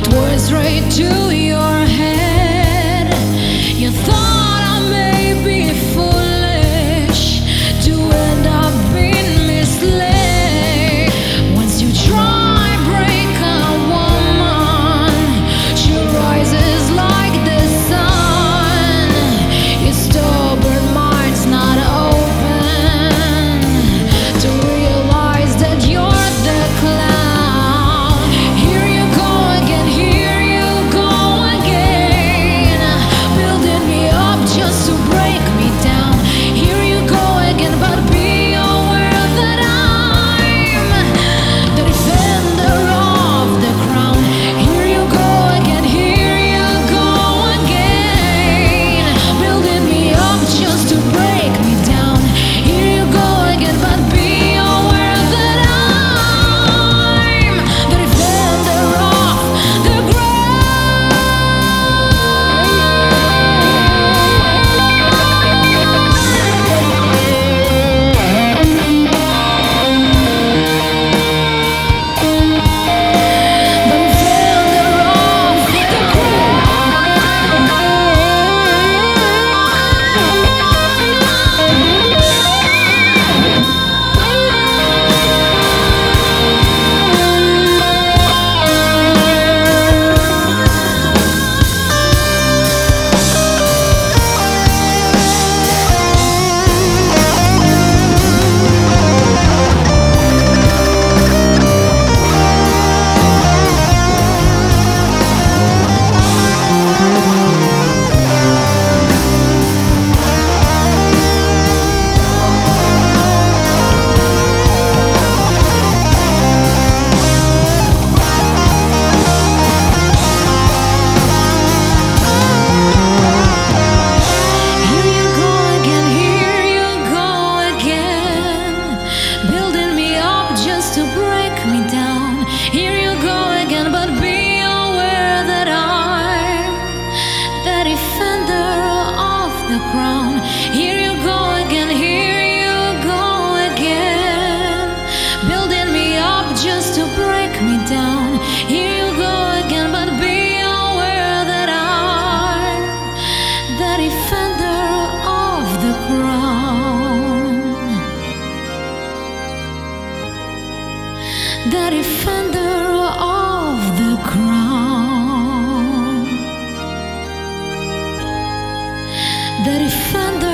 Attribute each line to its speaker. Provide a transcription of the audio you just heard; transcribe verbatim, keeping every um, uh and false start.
Speaker 1: It went straight to your head. You thought I may be foolish to end up being misled. Once you try break a woman, she rises like the sun. Your stubborn mind's not open to realize that you're the clown. Here you go again, here you go again, building me up just to break me down. Here you go again, but be aware that I'm the defender of the crown. Here you go again, here you go again, building me up just to break me down. Here you go again, but be aware that I'm the defender of the Here you go again, here you go again, building me up just to break me down. Here you go again, but be aware that I'm the defender of the crown. Here you go again, here you go again, building me up just to break me down. Here you go again, but be aware that I'm the defender of the crown. The defender of the crown. The defender